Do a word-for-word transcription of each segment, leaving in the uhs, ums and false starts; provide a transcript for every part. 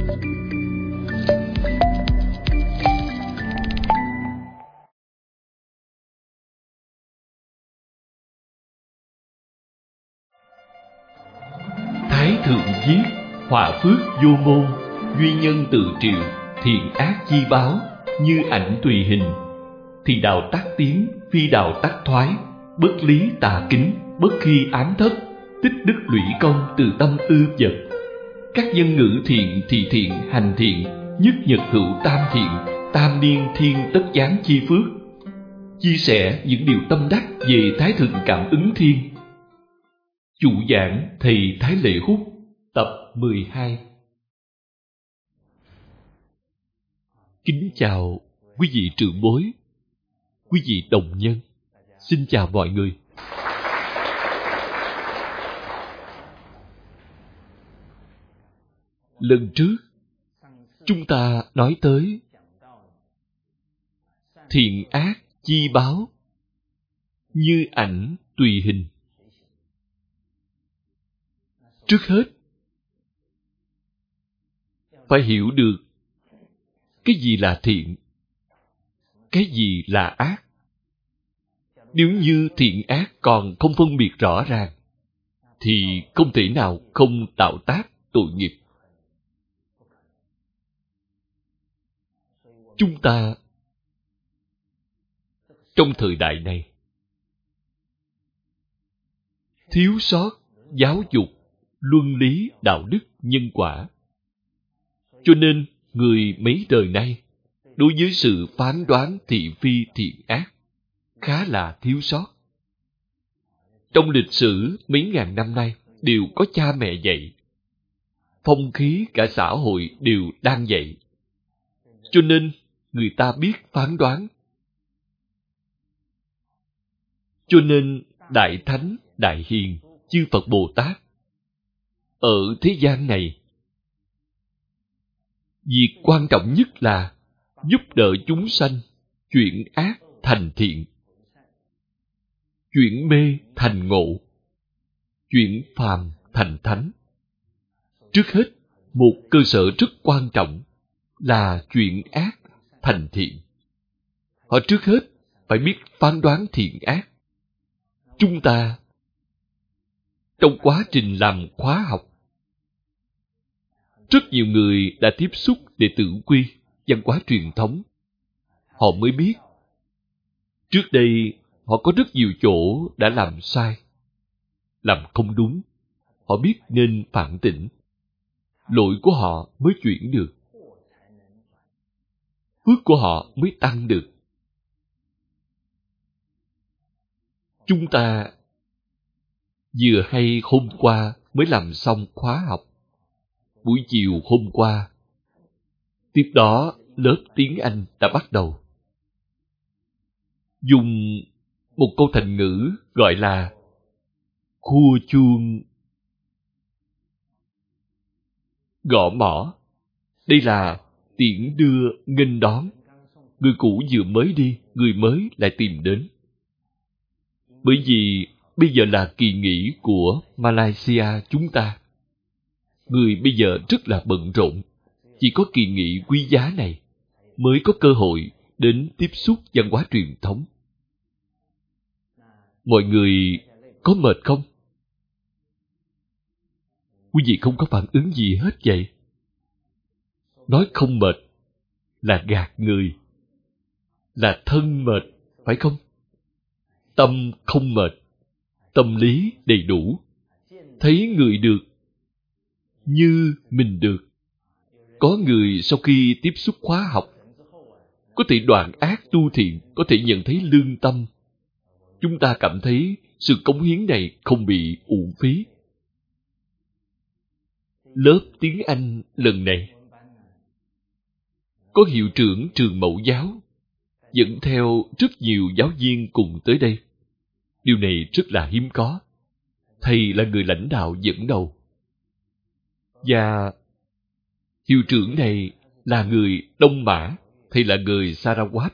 Thái thượng viết: họa phước vô môn, duy nhân tự triệu, thiện ác chi báo, như ảnh tùy hình. Thì đạo tác tiến, phi đạo tác thoái, bất lý tà kính, bất khi ám thất, tích đức lũy công từ tâm ư vật. Các nhân ngữ thiện, thị thiện, hành thiện, nhất nhật hữu tam thiện, tam niên thiên tất giáng chi phước. Chia sẻ những điều tâm đắc về Thái thượng cảm ứng thiên. Chủ giảng thầy Thái Lệ Hút, tập mười hai. Kính chào quý vị trưởng bối, quý vị đồng nhân. Xin chào mọi người. Lần trước, chúng ta nói tới thiện ác chi báo, như ảnh tùy hình. Trước hết, phải hiểu được cái gì là thiện, cái gì là ác. Nếu như thiện ác còn không phân biệt rõ ràng, thì không thể nào không tạo tác tội nghiệp. Chúng ta trong thời đại này thiếu sót giáo dục, luân lý, đạo đức, nhân quả. Cho nên người mấy đời nay đối với sự phán đoán thị phi thiện ác khá là thiếu sót. Trong lịch sử mấy ngàn năm nay đều có cha mẹ dạy, phong khí cả xã hội đều đang dạy. Cho nên người ta biết phán đoán. Cho nên Đại Thánh, Đại Hiền, chư Phật Bồ Tát ở thế gian này, việc quan trọng nhất là giúp đỡ chúng sanh chuyển ác thành thiện, chuyển mê thành ngộ, chuyển phàm thành thánh. Trước hết, một cơ sở rất quan trọng là chuyển ác thành thiện. Họ trước hết phải biết phán đoán thiện ác. Chúng ta trong quá trình làm khóa học, rất nhiều người đã tiếp xúc đệ tử quy, văn hóa truyền thống. Họ mới biết, trước đây họ có rất nhiều chỗ đã làm sai, làm không đúng. Họ biết nên phản tỉnh. Lỗi của họ mới chuyển được. Phước của họ mới tăng được. Chúng ta vừa hay hôm qua mới làm xong khóa học. Buổi chiều hôm qua, tiếp đó lớp tiếng Anh đã bắt đầu. Dùng một câu thành ngữ gọi là khua chuông gõ mõ. Đây là tiễn đưa nghênh đón. Người cũ vừa mới đi, người mới lại tìm đến. Bởi vì bây giờ là kỳ nghỉ của Malaysia chúng ta. Người bây giờ rất là bận rộn. Chỉ có kỳ nghỉ quý giá này mới có cơ hội đến tiếp xúc văn hóa truyền thống. Mọi người có mệt không? Quý vị không có phản ứng gì hết vậy. Nói không mệt là gạt người, là thân mệt, phải không? Tâm không mệt, tâm lý đầy đủ. Thấy người được như mình được. Có người sau khi tiếp xúc khóa học có thể đoạn ác tu thiện, có thể nhận thấy lương tâm. Chúng ta cảm thấy sự cống hiến này không bị uổng phí. Lớp tiếng Anh lần này có hiệu trưởng trường mẫu giáo dẫn theo rất nhiều giáo viên cùng tới đây. Điều này rất là hiếm có. Thầy là người lãnh đạo dẫn đầu. Và hiệu trưởng này là người Đông Mã, thầy là người Sarawak.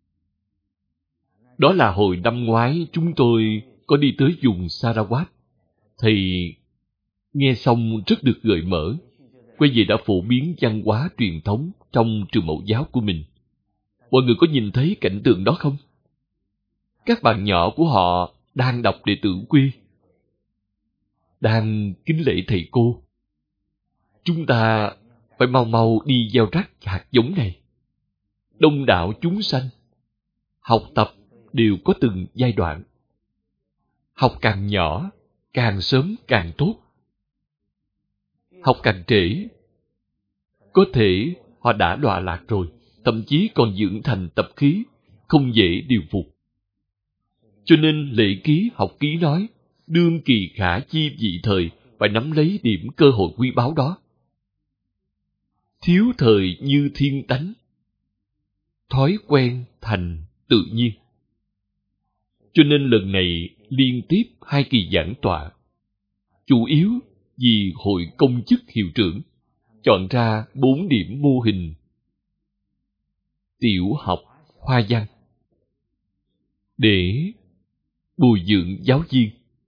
Đó là hồi năm ngoái chúng tôi có đi tới vùng Sarawak. Thầy nghe xong rất được gợi mở. quay về đã phổ biến văn hóa truyền thống trong trường mẫu giáo của mình. Mọi người có nhìn thấy cảnh tượng đó không? Các bạn nhỏ của họ đang đọc đệ tử quy, đang kính lễ thầy cô. Chúng ta phải mau mau đi gieo rắc hạt giống này. Đông đảo chúng sanh học tập đều có từng giai đoạn. Học càng nhỏ, càng sớm càng tốt. Học càng trễ, có thể họ đã đọa lạc rồi, thậm chí còn dưỡng thành tập khí, không dễ điều phục. Cho nên Lễ Ký học ký nói, đương kỳ khả chi vị thời, phải nắm lấy điểm cơ hội quý báu đó. Thiếu thời như thiên tánh, thói quen thành tự nhiên. Cho nên lần này liên tiếp hai kỳ giảng tọa, chủ yếu vì hội công chức hiệu trưởng chọn ra bốn điểm mô hình tiểu học Hoa Văn để bồi dưỡng giáo viên.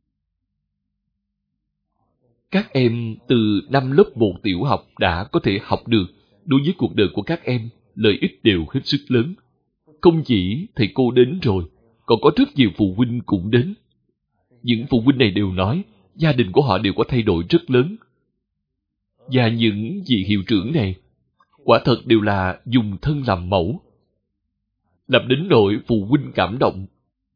Các em từ năm lớp một tiểu học đã có thể học được. Đối với cuộc đời của các em, lợi ích đều hết sức lớn. Không chỉ thầy cô đến rồi, còn có rất nhiều phụ huynh cũng đến. Những phụ huynh này đều nói gia đình của họ đều có thay đổi rất lớn. Và những vị hiệu trưởng này quả thật đều là dùng thân làm mẫu, làm đến nỗi phụ huynh cảm động.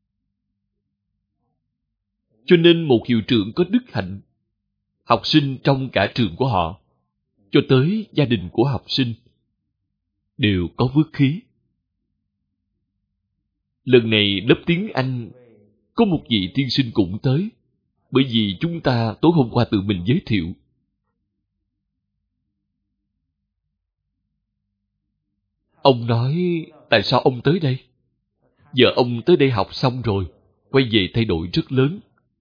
Cho nên một hiệu trưởng có đức hạnh, học sinh trong cả trường của họ, cho tới gia đình của học sinh, đều có phước khí. Lần này lớp tiếng Anh có một vị tiên sinh cũng tới, bởi vì chúng ta tối hôm qua tự mình giới thiệu. Ông nói, tại sao ông tới đây? Giờ ông tới đây học xong rồi, quay về thay đổi rất lớn.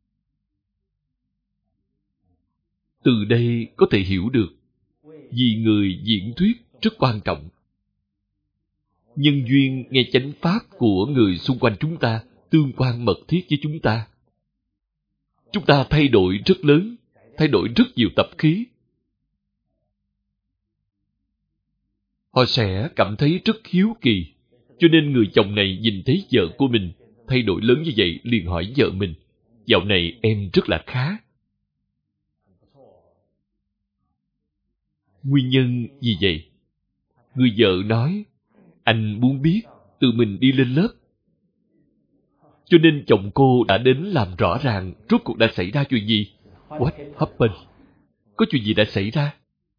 Từ đây có thể hiểu được, vì người diễn thuyết rất quan trọng. Nhân duyên nghe chánh pháp của người xung quanh chúng ta, tương quan mật thiết với chúng ta. Chúng ta thay đổi rất lớn, thay đổi rất nhiều tập khí. Họ sẽ cảm thấy rất hiếu kỳ. Cho nên người chồng này nhìn thấy vợ của mình thay đổi lớn như vậy, liền hỏi vợ mình, dạo này em rất là khá. Nguyên nhân gì vậy? Người vợ nói, anh muốn biết, tự mình đi lên lớp. Cho nên chồng cô đã đến làm rõ ràng rốt cuộc đã xảy ra chuyện gì. What happened? Có chuyện gì đã xảy ra?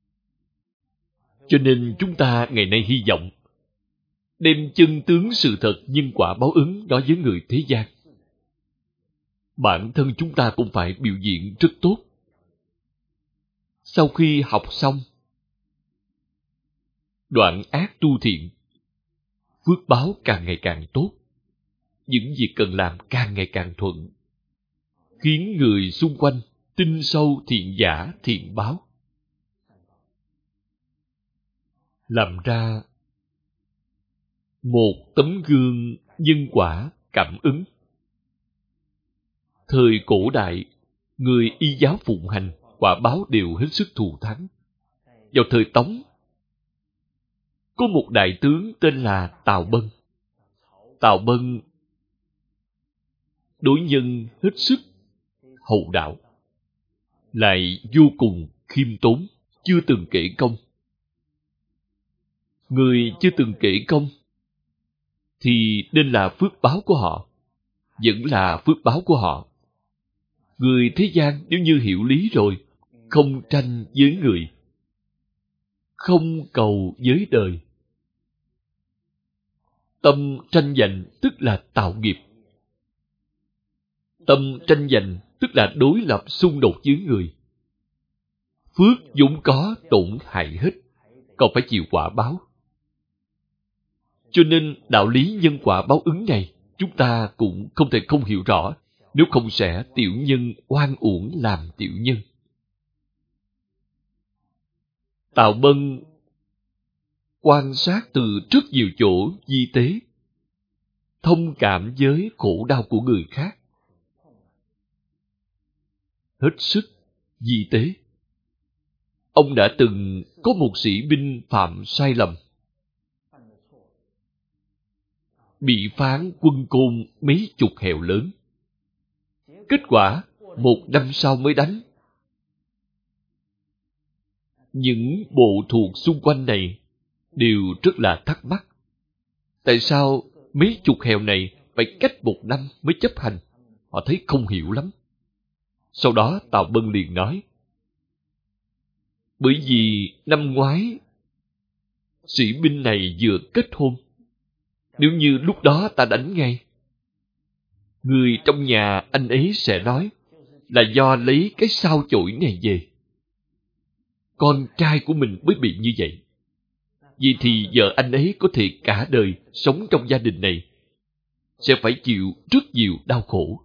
Cho nên chúng ta ngày nay hy vọng đem chân tướng sự thật nhân quả báo ứng nói với người thế gian. Bản thân chúng ta cũng phải biểu diễn rất tốt. Sau khi học xong, đoạn ác tu thiện, phước báo càng ngày càng tốt, những việc cần làm càng ngày càng thuận, khiến người xung quanh tin sâu thiện giả thiện báo, làm ra một tấm gương nhân quả cảm ứng. Thời cổ đại, người y giáo phụng hành, quả báo đều hết sức thù thắng. Vào thời Tống, có một đại tướng tên là Tào Bân. Tào Bân đối nhân hết sức hậu đạo, lại vô cùng khiêm tốn, chưa từng kể công. Người chưa từng kể công thì nên là phước báo của họ, vẫn là phước báo của họ. Người thế gian nếu như hiểu lý rồi, không tranh với người, không cầu với đời. Tâm tranh giành tức là tạo nghiệp. Tâm tranh giành tức là đối lập xung đột với người. Phước vốn có tổn hại hết, còn phải chịu quả báo. Cho nên đạo lý nhân quả báo ứng này chúng ta cũng không thể không hiểu rõ, nếu không sẽ tiểu nhân oan uổng làm tiểu nhân. Tào Bân quan sát từ rất nhiều chỗ vi tế, thông cảm với khổ đau của người khác, hết sức vi tế. ông đã từng có một sĩ binh phạm sai lầm, bị phán quân côn mấy chục hèo lớn. Kết quả, một năm sau mới đánh. Những bộ thuộc xung quanh này đều rất là thắc mắc. Tại sao mấy chục hèo này phải cách một năm mới chấp hành? Họ thấy không hiểu lắm. Sau đó Tào Bân liền nói, bởi vì năm ngoái sĩ binh này vừa kết hôn. Nếu như lúc đó ta đánh ngay, người trong nhà anh ấy sẽ nói là do lấy cái sao chổi này về. Con trai của mình mới bị như vậy. Vì thì vợ anh ấy có thể cả đời sống trong gia đình này sẽ phải chịu rất nhiều đau khổ.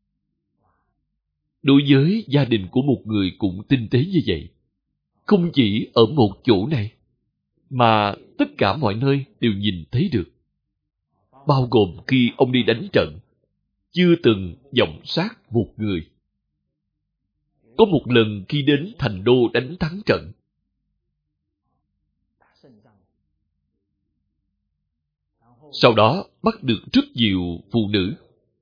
Đối với gia đình của một người cũng tinh tế như vậy, không chỉ ở một chỗ này, mà tất cả mọi nơi đều nhìn thấy được. Bao gồm khi ông đi đánh trận, chưa từng vọng sát một người. Có một lần khi đến thành đô đánh thắng trận, sau đó bắt được rất nhiều phụ nữ.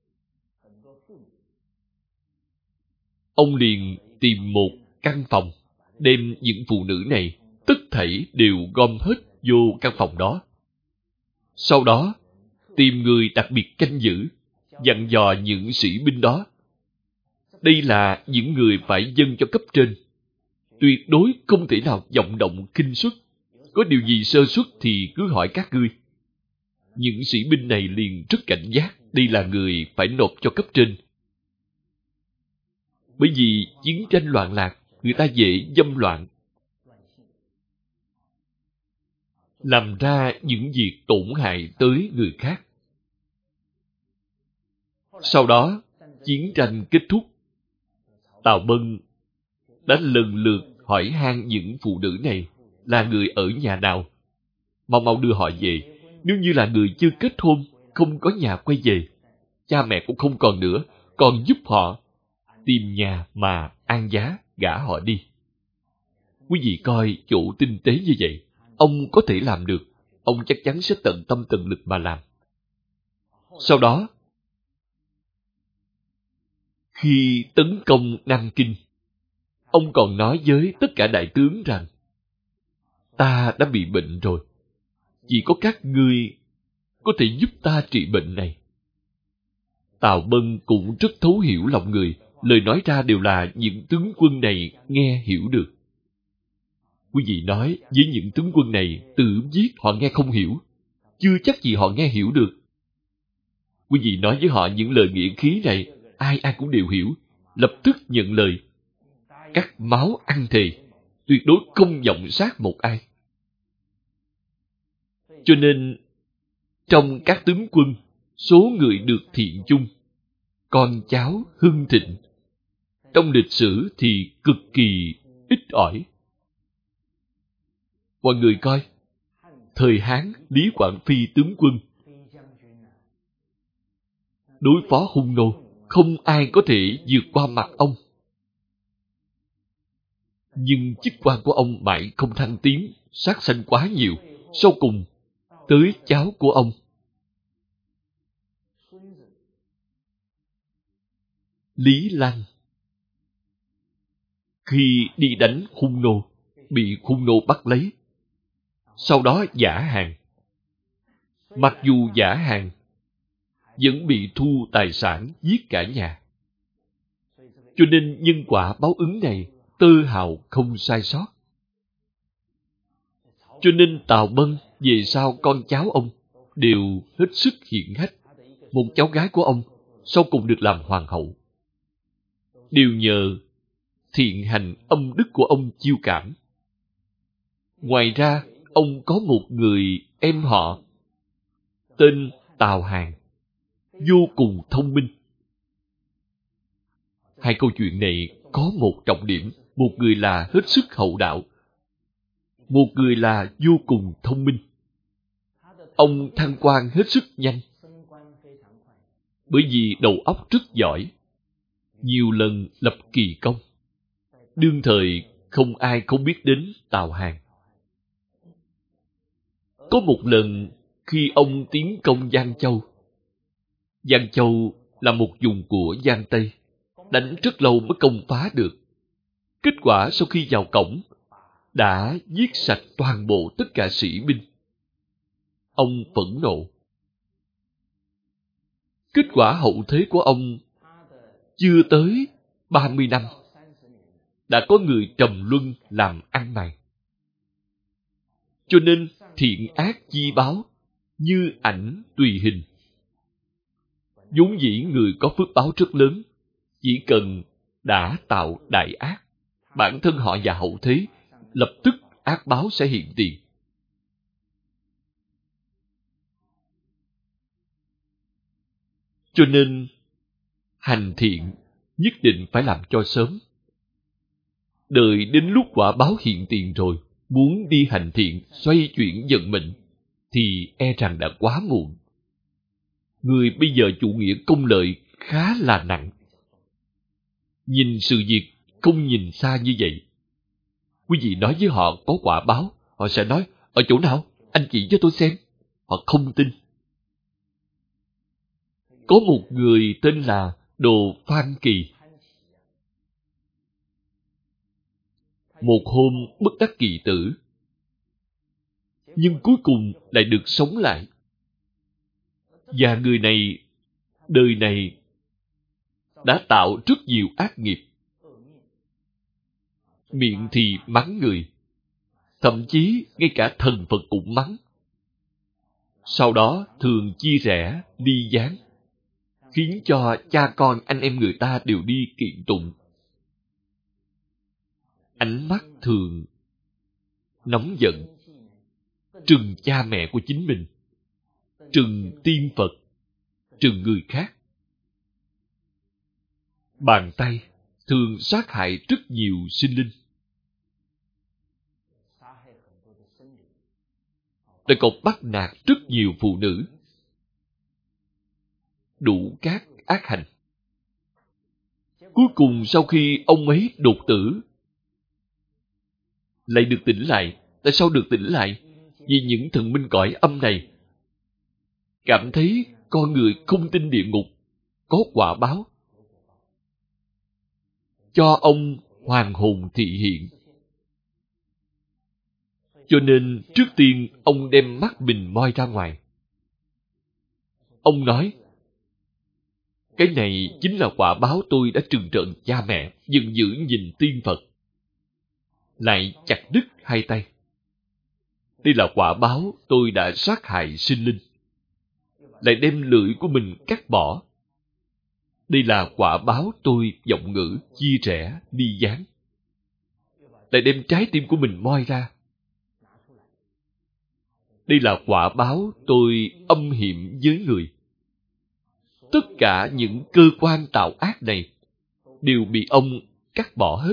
Ông liền tìm một căn phòng, đem những phụ nữ này tất thảy đều gom hết vô căn phòng đó. Sau đó, tìm người đặc biệt canh giữ, dặn dò những sĩ binh đó. Đây là những người phải dâng cho cấp trên. Tuyệt đối không thể nào vọng động khinh suất. Có điều gì sơ suất thì cứ hỏi các ngươi. Những sĩ binh này liền rất cảnh giác. Đây là người phải nộp cho cấp trên. Bởi vì chiến tranh loạn lạc, người ta dễ dâm loạn, làm ra những việc tổn hại tới người khác. Sau đó, chiến tranh kết thúc. Tào Bân đã lần lượt hỏi han những phụ nữ này là người ở nhà nào. Mau mau đưa họ về. Nếu như là người chưa kết hôn, không có nhà quay về, cha mẹ cũng không còn nữa, còn giúp họ tìm nhà mà an giá gả họ đi. Quý vị coi chỗ tinh tế như vậy, ông có thể làm được, ông chắc chắn sẽ tận tâm tận lực mà làm. Sau đó, khi tấn công Nam Kinh, ông còn nói với tất cả đại tướng rằng, ta đã bị bệnh rồi, chỉ có các ngươi có thể giúp ta trị bệnh này. Tào Bân cũng rất thấu hiểu lòng người, lời nói ra đều là những tướng quân này nghe hiểu được. Quý vị nói với những tướng quân này tự viết họ nghe không hiểu, chưa chắc gì họ nghe hiểu được. Quý vị nói với họ những lời nghĩa khí này, ai ai cũng đều hiểu, lập tức nhận lời, cắt máu ăn thề, tuyệt đối không vọng sát một ai. Cho nên, trong các tướng quân, số người được thiện chung, con cháu hưng thịnh, trong lịch sử thì cực kỳ ít ỏi. Mọi người coi, thời Hán Lý Quảng Phi tướng quân, đối phó hung nô, không ai có thể vượt qua mặt ông. Nhưng chức quan của ông mãi không thăng tiến, sát sanh quá nhiều, sau cùng tới cháu của ông. Lý Lăng, khi đi đánh hung nô, bị hung nô bắt lấy, sau đó giả hàng. Mặc dù giả hàng, vẫn bị thu tài sản, giết cả nhà. Cho nên nhân quả báo ứng này tơ hào không sai sót. Cho nên Tào Bân về sau con cháu ông đều hết sức hiển hách. Một cháu gái của ông sau cùng được làm hoàng hậu, đều nhờ thiện hành âm đức của ông chiêu cảm. Ngoài ra, ông có một người em họ tên Tào Hàn, vô cùng thông minh. Hai câu chuyện này có một trọng điểm, một người là hết sức hậu đạo, một người là vô cùng thông minh. Ông thăng quan hết sức nhanh, bởi vì đầu óc rất giỏi, nhiều lần lập kỳ công. Đương thời không ai không biết đến Tào Hàn. Có một lần khi ông tiến công Giang Châu, Giang Châu là một vùng của Giang Tây, đánh rất lâu mới công phá được. Kết quả sau khi vào cổng, đã giết sạch toàn bộ tất cả sĩ binh. Ông phẫn nộ. Kết quả hậu thế của ông chưa tới ba mươi năm, đã có người trầm luân làm ăn mày. Cho nên thiện ác chi báo, như ảnh tùy hình. Vốn dĩ người có phước báo rất lớn, chỉ cần đã tạo đại ác, bản thân họ và hậu thế lập tức ác báo sẽ hiện tiền. Cho nên hành thiện nhất định phải làm cho sớm. Đợi đến lúc quả báo hiện tiền rồi, muốn đi hành thiện xoay chuyển vận mệnh thì e rằng đã quá muộn. Người bây giờ chủ nghĩa công lợi khá là nặng. Nhìn sự việc không nhìn xa như vậy. Quý vị nói với họ có quả báo, họ sẽ nói, ở chỗ nào? Anh chỉ cho tôi xem. Họ không tin. Có một người tên là Đồ Phan Kỳ. Một hôm bất đắc kỳ tử, nhưng cuối cùng lại được sống lại. Và người này, đời này, đã tạo rất nhiều ác nghiệp. Miệng thì mắng người, thậm chí ngay cả thần Phật cũng mắng. Sau đó thường chia rẽ, ly gián, khiến cho cha con anh em người ta đều đi kiện tụng. Ánh mắt thường nóng giận, trừng cha mẹ của chính mình, trừng tiên Phật, trừng người khác. Bàn tay thường sát hại rất nhiều sinh linh. Lại còn bắt nạt rất nhiều phụ nữ. Đủ các ác hành. Cuối cùng sau khi ông ấy đột tử, lại được tỉnh lại. Tại sao được tỉnh lại? Vì những thần minh cõi âm này cảm thấy con người không tin địa ngục có quả báo, cho ông hoàng hồn thị hiện. Cho nên trước tiên ông đem mắt mình moi ra ngoài. Ông nói, cái này chính là quả báo tôi đã trừng trợn cha mẹ, giận dữ nhìn tiên Phật. Lại chặt đứt hai tay. Đây là quả báo tôi đã sát hại sinh linh. Lại đem lưỡi của mình cắt bỏ. Đây là quả báo tôi vọng ngữ, chia rẽ, ly gián. Lại đem trái tim của mình moi ra. Đây là quả báo tôi âm hiểm với người. Tất cả những cơ quan tạo ác này đều bị ông cắt bỏ hết.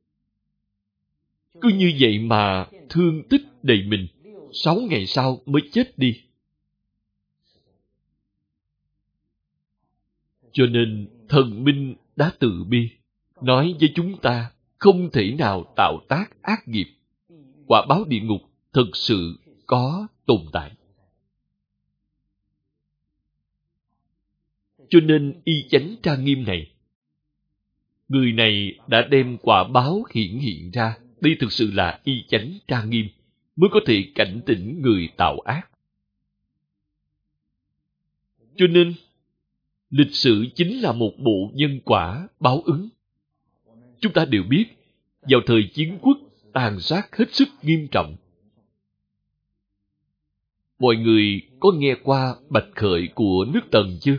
Cứ như vậy mà thương tích đầy mình, sáu ngày sau mới chết đi. Cho nên thần minh đã từ bi, nói với chúng ta không thể nào tạo tác ác nghiệp. Quả báo địa ngục thực sự có tồn tại. Cho nên y chánh trang nghiêm này, người này đã đem quả báo hiển hiện ra. Đây thực sự là y chánh trang nghiêm, mới có thể cảnh tỉnh người tạo ác. Cho nên, lịch sử chính là một bộ nhân quả báo ứng. Chúng ta đều biết, vào thời chiến quốc, tàn sát hết sức nghiêm trọng. Mọi người có nghe qua Bạch Khởi của nước Tần chưa?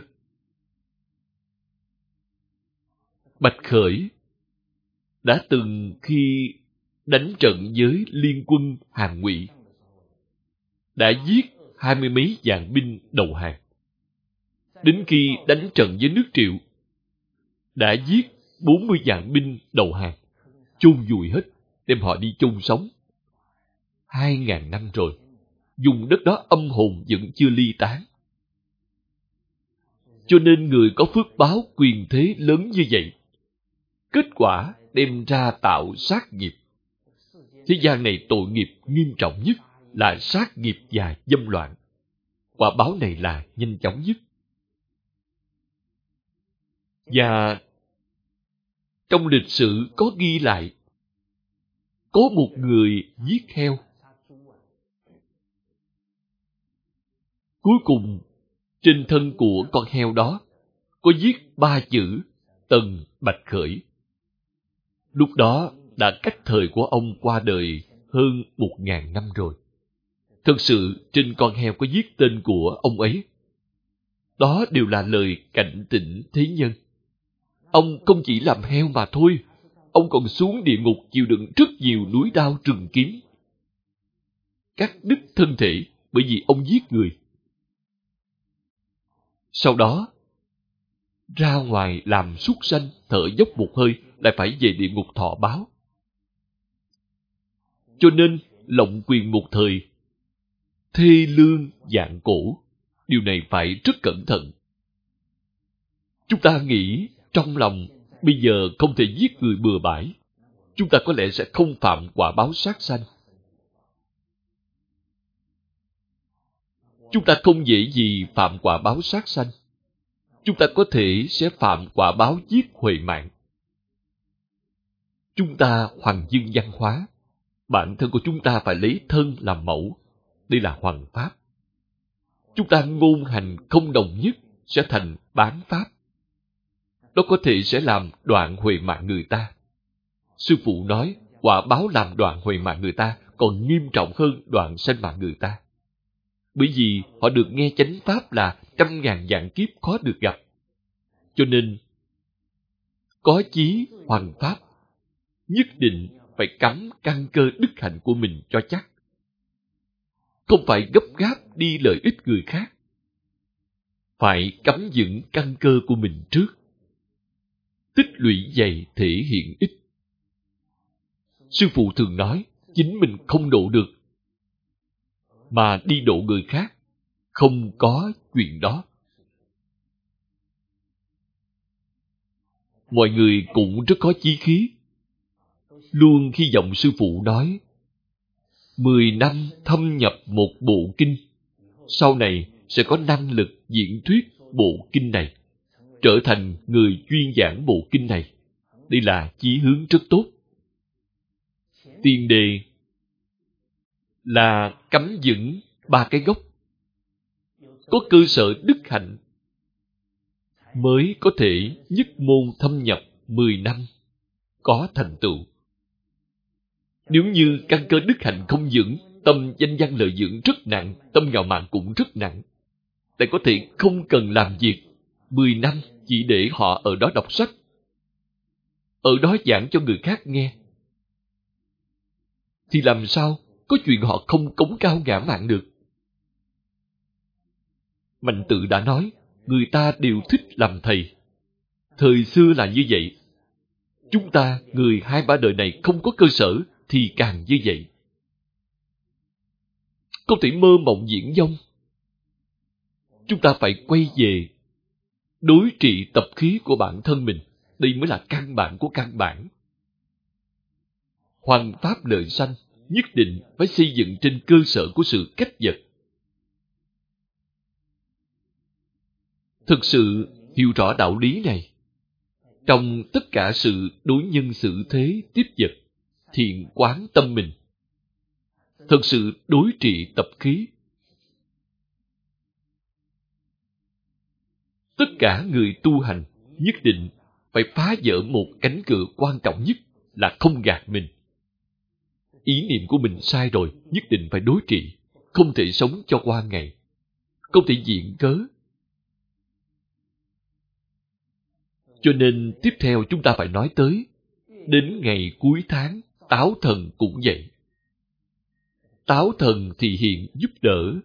Bạch Khởi đã từng khi đánh trận với liên quân Hàn Ngụy, đã giết hai mươi mấy vạn binh đầu hàng. Đến khi đánh trận với nước Triệu, đã giết bốn mươi vạn binh đầu hàng, chôn vùi hết, đem họ đi chôn sống. Hai ngàn năm rồi, vùng đất đó âm hồn vẫn chưa ly tán. Cho nên người có phước báo quyền thế lớn như vậy, kết quả đem ra tạo sát nghiệp. Thế gian này tội nghiệp nghiêm trọng nhất là sát nghiệp và dâm loạn. Quả báo này là nhanh chóng nhất. Và trong lịch sử có ghi lại, có một người giết heo. Cuối cùng, trên thân của con heo đó có viết ba chữ Tần Bạch Khởi. Lúc đó đã cách thời của ông qua đời hơn một ngàn năm rồi. Thực sự trên con heo có viết tên của ông ấy. Đó đều là lời cảnh tỉnh thế nhân. Ông không chỉ làm heo mà thôi, ông còn xuống địa ngục chịu đựng rất nhiều núi đao trừng kiếm, cắt đứt thân thể bởi vì ông giết người. Sau đó, ra ngoài làm súc sanh, thở dốc một hơi, lại phải về địa ngục thọ báo. Cho nên, lộng quyền một thời, thê lương vạn cổ. Điều này phải rất cẩn thận. Chúng ta nghĩ trong lòng bây giờ không thể giết người bừa bãi, chúng ta có lẽ sẽ không phạm quả báo sát sanh. Chúng ta không dễ gì phạm quả báo sát sanh. Chúng ta có thể sẽ phạm quả báo giết huệ mạng. Chúng ta hoàng dương văn hóa. Bản thân của chúng ta phải lấy thân làm mẫu. Đây là hoằng pháp. Chúng ta ngôn hành không đồng nhất sẽ thành bán pháp. Đó có thể sẽ làm đoạn huệ mạng người ta. Sư phụ nói, quả báo làm đoạn huệ mạng người ta còn nghiêm trọng hơn đoạn sanh mạng người ta. Bởi vì họ được nghe chánh pháp là trăm ngàn vạn kiếp khó được gặp. Cho nên, có chí hoằng pháp, nhất định phải cắm căn cơ đức hạnh của mình cho chắc. Không phải gấp gáp đi lợi ích người khác. Phải cắm vững căn cơ của mình trước. Tích lũy dày thể hiện ích. Sư phụ thường nói, chính mình không độ được, mà đi độ người khác, không có chuyện đó. Mọi người cũng rất có chí khí. Luôn hy vọng sư phụ nói, mười năm thâm nhập một bộ kinh, sau này sẽ có năng lực diễn thuyết bộ kinh này, trở thành người chuyên giảng bộ kinh này. Đây là chí hướng rất tốt. Tiền đề là cắm vững ba cái gốc. Có cơ sở đức hạnh mới có thể nhất môn thâm nhập mười năm, có thành tựu. Nếu như căn cơ đức hạnh không vững, tâm danh văn lợi dưỡng rất nặng, tâm ngạo mạn cũng rất nặng. Lại có thể không cần làm việc, mười năm chỉ để họ ở đó đọc sách, ở đó giảng cho người khác nghe. Thì làm sao có chuyện họ không cống cao ngã mạn được? Mạnh Tự đã nói, người ta đều thích làm thầy. Thời xưa là như vậy. Chúng ta, người hai ba đời này không có cơ sở, thì càng như vậy. Không thể mơ mộng viễn vông. Chúng ta phải quay về đối trị tập khí của bản thân mình. Đây mới là căn bản của căn bản. Hoằng pháp lợi sanh nhất định phải xây dựng trên cơ sở của sự cách vật. Thực sự hiểu rõ đạo lý này, trong tất cả sự đối nhân xử thế tiếp vật, thiện quán tâm mình, thực sự đối trị tập khí. Tất cả người tu hành nhất định phải phá vỡ một cánh cửa quan trọng nhất là không gạt mình. Ý niệm của mình sai rồi, nhất định phải đối trị, không thể sống cho qua ngày, không thể viện cớ. Cho nên tiếp theo chúng ta phải nói tới, đến ngày cuối tháng, Táo Thần cũng vậy. Táo Thần thì hiện giúp đỡ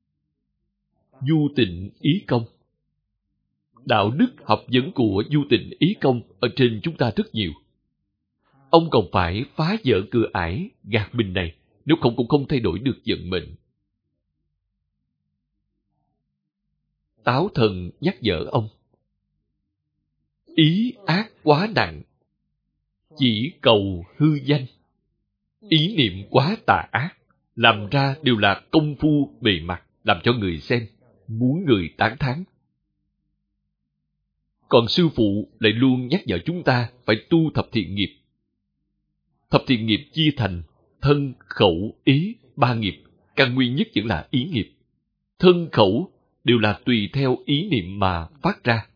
Du Tịnh Ý Công. Đạo đức học vấn của Du Tịnh Ý Công ở trên chúng ta rất nhiều. Ông còn phải phá vỡ cửa ải gạt mình này, nếu không cũng không thay đổi được vận mệnh. Táo Thần nhắc nhở ông, ý ác quá nặng, chỉ cầu hư danh. Ý niệm quá tà ác, làm ra đều là công phu bề mặt, làm cho người xem muốn người tán thán. Còn sư phụ lại luôn nhắc nhở chúng ta phải tu thập thiện nghiệp. Thập thiện nghiệp chia thành thân, khẩu, ý, ba nghiệp. Căn nguyên nhất vẫn là ý nghiệp. Thân, khẩu đều là tùy theo ý niệm mà phát ra.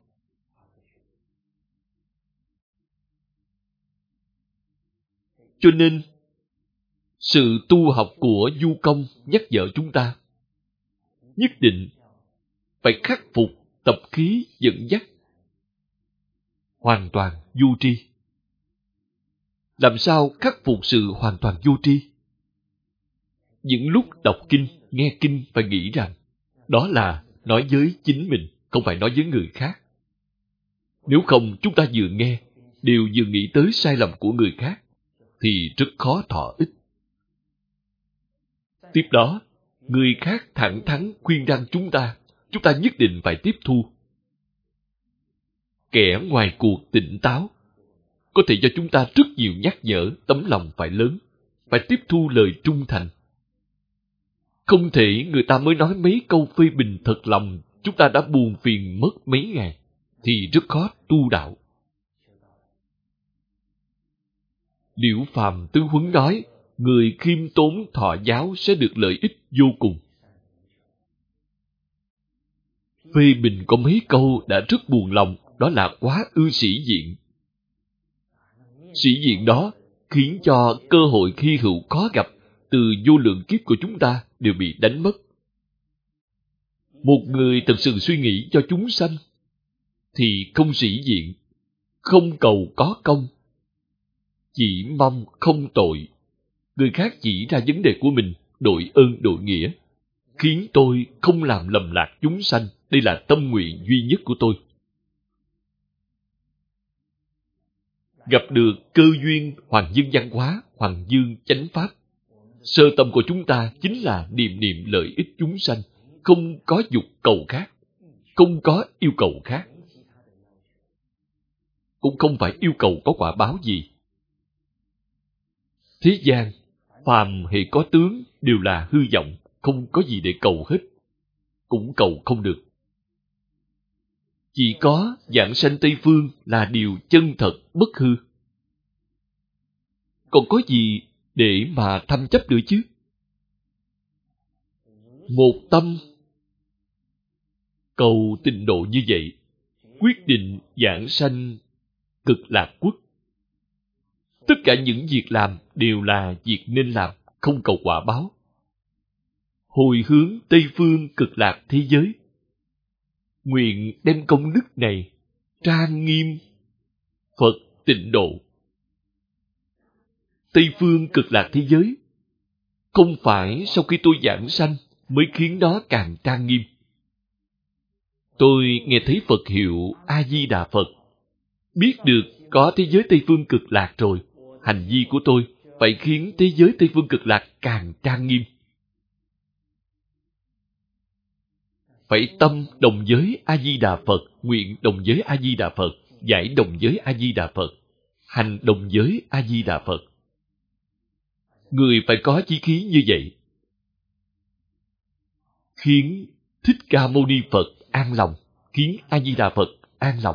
Cho nên, sự tu học của Du Công nhắc nhở chúng ta nhất định phải khắc phục tập khí dẫn dắt, hoàn toàn vô tri. Làm sao khắc phục sự hoàn toàn vô tri? Những lúc đọc kinh, nghe kinh phải nghĩ rằng đó là nói với chính mình, không phải nói với người khác. Nếu không, chúng ta vừa nghe, đều vừa nghĩ tới sai lầm của người khác, thì rất khó thọ ích. Tiếp đó, người khác thẳng thắn khuyên răn chúng ta, chúng ta nhất định phải tiếp thu. Kẻ ngoài cuộc tỉnh táo, có thể cho chúng ta rất nhiều nhắc nhở, tấm lòng phải lớn, phải tiếp thu lời trung thành. Không thể người ta mới nói mấy câu phê bình thật lòng, chúng ta đã buồn phiền mất mấy ngày, thì rất khó tu đạo. Liễu Phàm Tứ Huấn nói, người khiêm tốn thọ giáo sẽ được lợi ích vô cùng. Phê bình có mấy câu đã rất buồn lòng, đó là quá ư sĩ diện. Sĩ diện đó khiến cho cơ hội hy hữu khó gặp từ vô lượng kiếp của chúng ta đều bị đánh mất. Một người thật sự suy nghĩ cho chúng sanh thì không sĩ diện, không cầu có công, chỉ mong không tội. Người khác chỉ ra vấn đề của mình, đội ơn đội nghĩa, khiến tôi không làm lầm lạc chúng sanh. Đây là tâm nguyện duy nhất của tôi. Gặp được cơ duyên Hoàng Dương văn hóa, Hoàng Dương chánh pháp, sơ tâm của chúng ta chính là niệm niệm lợi ích chúng sanh, không có dục cầu khác, không có yêu cầu khác, cũng không phải yêu cầu có quả báo gì. Thế gian, phàm hệ có tướng đều là hư vọng, không có gì để cầu hết, cũng cầu không được. Chỉ có giảng sanh Tây Phương là điều chân thật bất hư. Còn có gì để mà thâm chấp được chứ? Một tâm cầu tịnh độ như vậy, quyết định giảng sanh cực lạc quốc. Tất cả những việc làm đều là việc nên làm, không cầu quả báo. Hồi hướng Tây Phương cực lạc thế giới, nguyện đem công đức này trang nghiêm Phật tịnh độ. Tây Phương cực lạc thế giới không phải sau khi tôi giảng sanh mới khiến nó càng trang nghiêm. Tôi nghe thấy Phật hiệu A-di-đà Phật, biết được có thế giới Tây Phương cực lạc rồi, hành vi của tôi phải khiến thế giới Tây Phương cực lạc càng trang nghiêm. Phải tâm đồng giới A-di-đà Phật, nguyện đồng giới A-di-đà Phật, giải đồng giới A-di-đà Phật, hành đồng giới A-di-đà Phật. Người phải có chí khí như vậy, khiến Thích Ca Mâu Ni Phật an lòng, khiến A-di-đà Phật an lòng.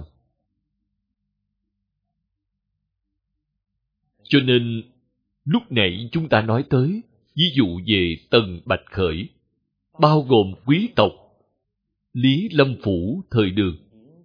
Cho nên, lúc nãy chúng ta nói tới, ví dụ về Tần Bạch Khởi, bao gồm quý tộc, Lý Lâm Phủ thời Đường.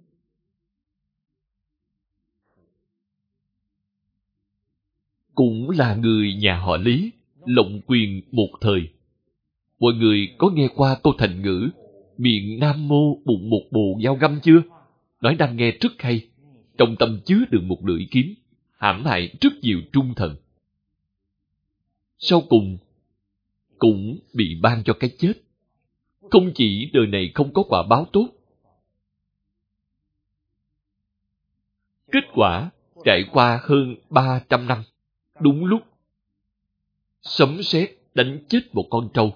Cũng là người nhà họ Lý, lộng quyền một thời. Mọi người có nghe qua câu thành ngữ miệng nam mô bụng một bồ dao găm chưa? Nói đang nghe rất hay, trong tâm chứa đựng một lưỡi kiếm, hãm hại rất nhiều trung thần. Sau cùng, cũng bị ban cho cái chết. Không chỉ đời này không có quả báo tốt. Kết quả, trải qua hơn ba trăm năm, đúng lúc, sấm sét đánh chết một con trâu.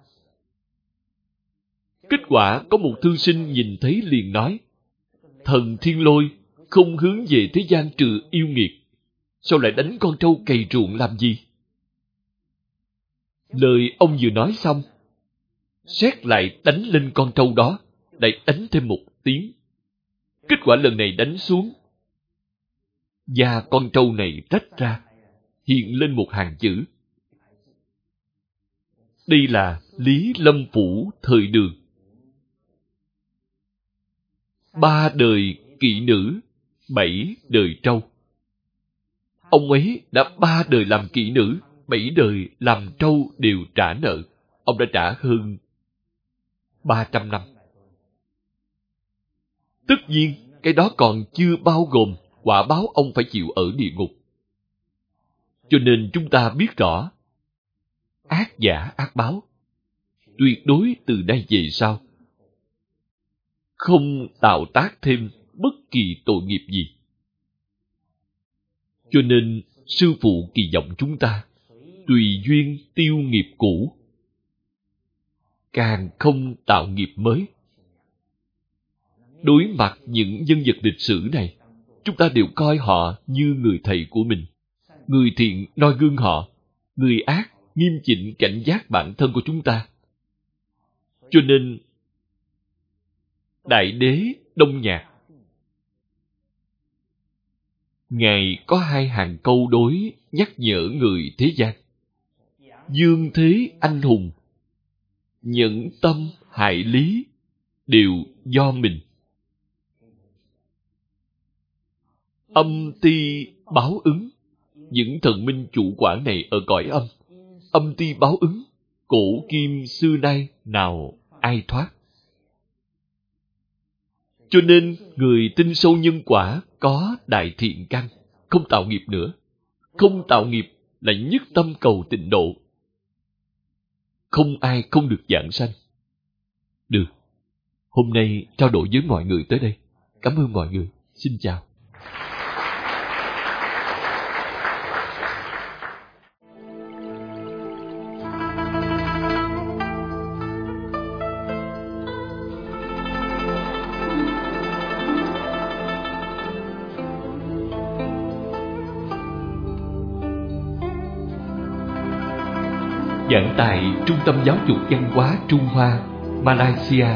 Kết quả có một thư sinh nhìn thấy liền nói, thần thiên lôi không hướng về thế gian trừ yêu nghiệt, sao lại đánh con trâu cày ruộng làm gì? Lời ông vừa nói xong, sét lại đánh lên con trâu đó, lại đánh thêm một tiếng. Kết quả lần này đánh xuống, da con trâu này rách ra, hiện lên một hàng chữ. Đây là Lý Lâm Phủ thời Đường. Ba đời kỵ nữ, bảy đời trâu. Ông ấy đã ba đời làm kỵ nữ, bảy đời làm trâu đều trả nợ. Ông đã trả hơn ba trăm năm. Tất nhiên, cái đó còn chưa bao gồm quả báo ông phải chịu ở địa ngục. Cho nên chúng ta biết rõ, ác giả ác báo. Tuyệt đối từ đây về sau, không tạo tác thêm bất kỳ tội nghiệp gì. Cho nên, sư phụ kỳ vọng chúng ta tùy duyên tiêu nghiệp cũ, càng không tạo nghiệp mới. Đối mặt những nhân vật lịch sử này, chúng ta đều coi họ như người thầy của mình. Người thiện noi gương họ, người ác nghiêm chỉnh cảnh giác bản thân của chúng ta. Cho nên, Đại Đế Đông Nhạc, Ngài có hai hàng câu đối nhắc nhở người thế gian. Dương thế anh hùng, nhẫn tâm hại lý, đều do mình. Âm ti báo ứng, những thần minh chủ quản này ở cõi âm. Âm ti báo ứng, cổ kim xưa nay nào ai thoát. Cho nên, người tin sâu nhân quả có đại thiện căn, không tạo nghiệp nữa. Không tạo nghiệp là nhất tâm cầu tịnh độ. Không ai không được vãng sanh. Được. Hôm nay trao đổi với mọi người tới đây. Cảm ơn mọi người. Xin chào. Giảng tại Trung tâm Giáo dục Văn hóa Trung Hoa, Malaysia.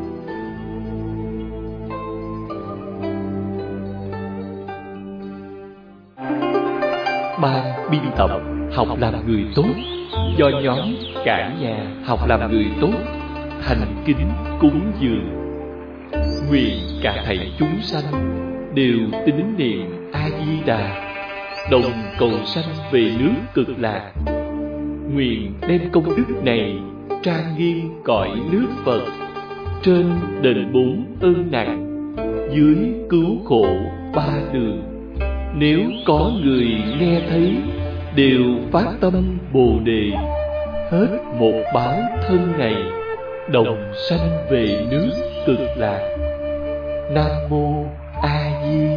Ban biên tập Học làm người tốt, do nhóm Cả nhà học làm người tốt thành kính cúng dường. Nguyện cả thảy chúng sanh đều tín niệm A Di Đà, đồng cầu sanh về nước Cực Lạc. Nguyện đem công đức này trang nghiêm cõi nước Phật, trên đền bốn ơn nặng, dưới cứu khổ ba đường. Nếu có người nghe thấy, đều phát tâm Bồ Đề, hết một báo thân này, đồng sanh về nước Cực Lạc. Nam mô A Di